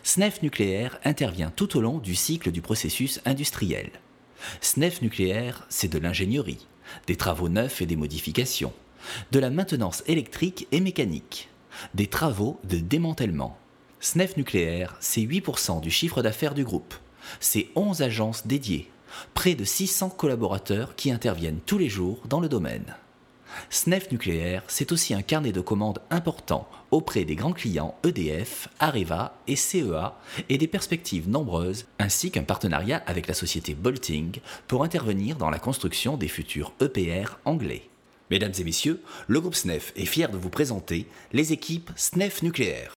SNEF Nucléaire intervient tout au long du cycle du processus industriel. SNEF Nucléaire, c'est de l'ingénierie, des travaux neufs et des modifications, de la maintenance électrique et mécanique, des travaux de démantèlement. SNEF Nucléaire, c'est 8% du chiffre d'affaires du groupe. C'est 11 agences dédiées, près de 600 collaborateurs qui interviennent tous les jours dans le domaine. SNEF Nucléaire, c'est aussi un carnet de commandes important auprès des grands clients EDF, Areva et CEA et des perspectives nombreuses, ainsi qu'un partenariat avec la société Bolting pour intervenir dans la construction des futurs EPR anglais. Mesdames et messieurs, le groupe SNEF est fier de vous présenter les équipes SNEF Nucléaire.